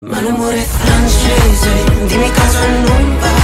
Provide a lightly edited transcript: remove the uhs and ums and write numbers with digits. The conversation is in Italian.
Ma l'amore è francese, dimmi cosa non va.